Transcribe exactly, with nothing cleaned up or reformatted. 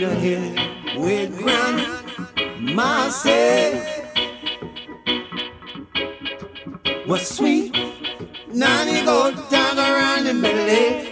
your head with grandma said was sweet. Now you go down around the belly.